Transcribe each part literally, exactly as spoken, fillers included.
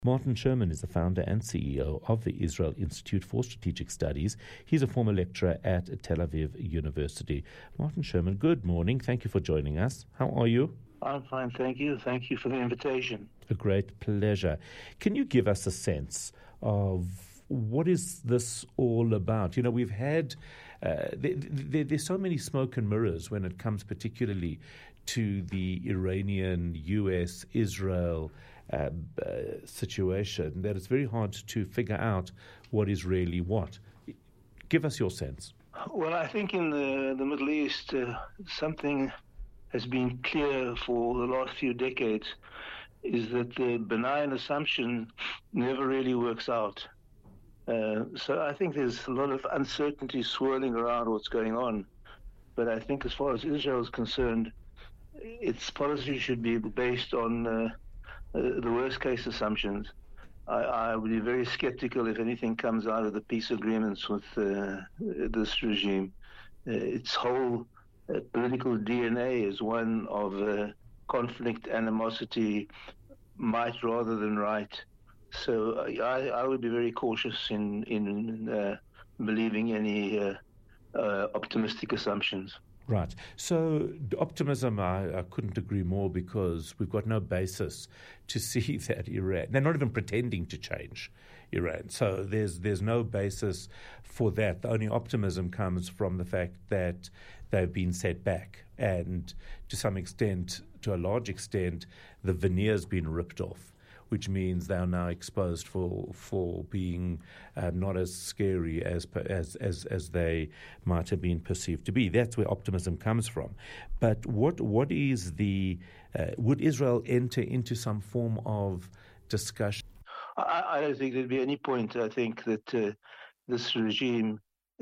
Martin Sherman is the founder and C E O of the Israel Institute for Strategic Studies. He's a former lecturer at Tel Aviv University. Martin Sherman, good morning. Thank you for joining us. How are you? I'm fine, thank you. Thank you for the invitation. A great pleasure. Can you give us a sense of what is this all about? You know, we've had, uh, there, there, there's so many smoke and mirrors when it comes particularly to the Iranian, U S, Israel uh, uh, situation that it's very hard to figure out what is really what. Give us your sense. Well, I think in the, the Middle East, uh, something has been clear for the last few decades is that the benign assumption never really works out. Uh, so I think there's a lot of uncertainty swirling around what's going on. But I think as far as Israel is concerned, its policy should be based on uh, uh, the worst-case assumptions. I, I would be very skeptical if anything comes out of the peace agreements with uh, this regime. Uh, its whole uh, political D N A is one of uh, conflict, animosity, might rather than right. So uh, I, I would be very cautious in, in uh, believing any uh, uh, optimistic assumptions. Right. So optimism, I, I couldn't agree more because we've got no basis to see that Iran, they're not even pretending to change Iran. So there's there's no basis for that. The only optimism comes from the fact that they've been set back and to some extent, to a large extent, the veneer's been ripped off, which means they are now exposed for for being uh, not as scary as, as as as they might have been perceived to be. That's where optimism comes from. But what what is the uh, would Israel enter into some form of discussion? I, I don't think there'd be any point. I think that uh, this regime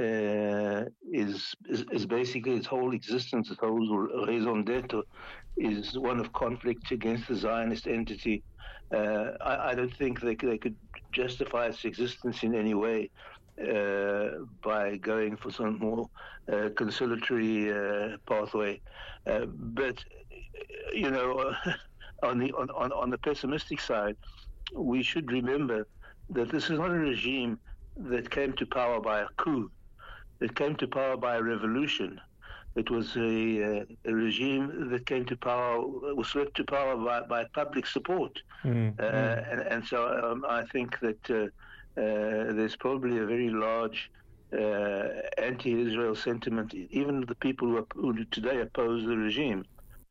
uh, is, is is basically its whole existence, its whole raison d'etre, is one of conflict against the Zionist entity. Uh, I, I don't think they, they could justify its existence in any way uh, by going for some more uh, conciliatory uh, pathway. Uh, but, you know, on the on, on, on the pessimistic side, we should remember that this is not a regime that came to power by a coup. It came to power by a revolution. It was a, uh, a regime that came to power, was swept to power by, by public support. Mm-hmm. Uh, and, and so um, I think that uh, uh, there's probably a very large uh, anti-Israel sentiment, even the people who, are, who today oppose the regime.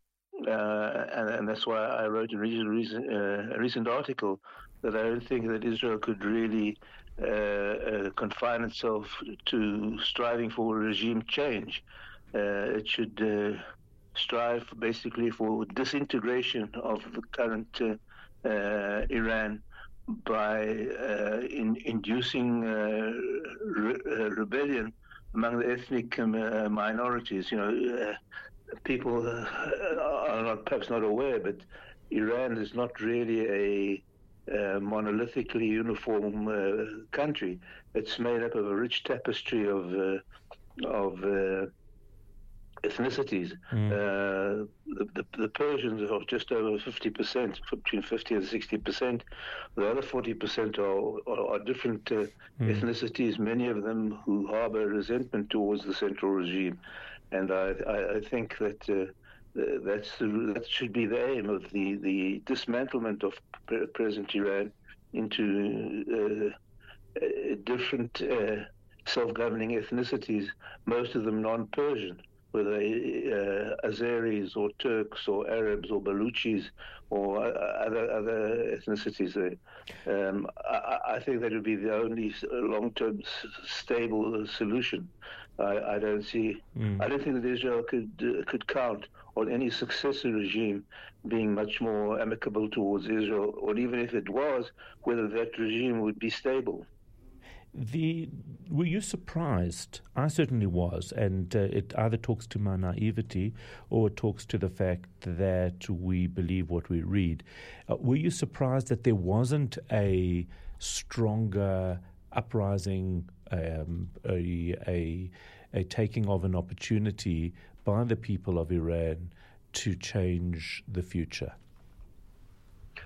Uh, and, and that's why I wrote a recent, recent, uh, a recent article that I don't think that Israel could really uh, uh, confine itself to striving for regime change. Uh, it should uh, strive basically for disintegration of the current uh, uh, Iran by uh, in, inducing uh, re- uh, rebellion among the ethnic um, uh, minorities. You know, uh, people uh, are not, perhaps not aware, but Iran is not really a uh, monolithically uniform uh, country. It's made up of a rich tapestry of uh, of uh, ethnicities. Mm. Uh, the, the, the Persians are just over fifty percent, between fifty and sixty percent. The other forty percent are, are, are different uh, mm. ethnicities, many of them who harbor resentment towards the central regime. And I, I, I think that uh, that's the, that should be the aim of the, the dismantlement of present Iran into uh, uh, different uh, self-governing ethnicities, most of them non-Persian, whether uh, Azeris or Turks or Arabs or Baluchis or other other ethnicities there. Um, I, I think that would be the only long-term s- stable solution. I, I don't see. Mm. I don't think that Israel could uh, could count on any successor regime being much more amicable towards Israel, or even if it was, whether that regime would be stable. The were you surprised? I certainly was, and uh, it either talks to my naivety or it talks to the fact that we believe what we read. Uh, were you surprised that there wasn't a stronger uprising, um, a, a a taking of an opportunity by the people of Iran to change the future?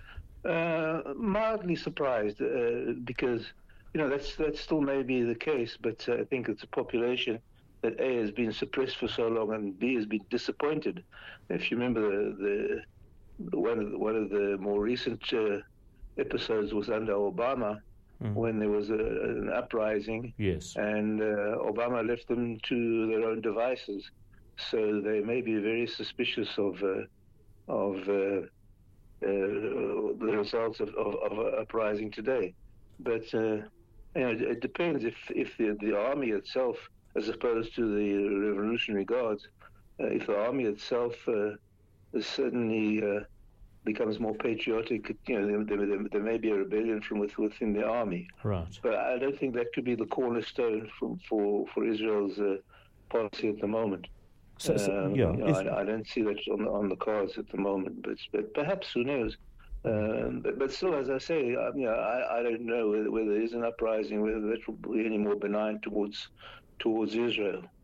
Uh, mildly surprised uh, because you know that's that still may be the case, but uh, I think it's a population that A has been suppressed for so long and B has been disappointed. If you remember the, the one of the, one of the more recent uh, episodes was under Obama, mm. when there was a, an uprising, yes, and uh, Obama left them to their own devices. So they may be very suspicious of uh, of uh, uh, the results of, of, of an uprising today. But uh, you know, it depends if if the, the army itself, as opposed to the Revolutionary Guards, uh, if the army itself uh, is certainly uh, becomes more patriotic, you know, there, there, there may be a rebellion from within the army. Right. But I don't think that could be the cornerstone for for, for Israel's uh, policy at the moment. So, so um, yeah, you know, I, I don't see that on the, on the cards at the moment. But, but perhaps, who knows? Um, but, but still, as I say, I, you know, I, I don't know whether, whether there is an uprising, whether that will be any more benign towards towards Israel.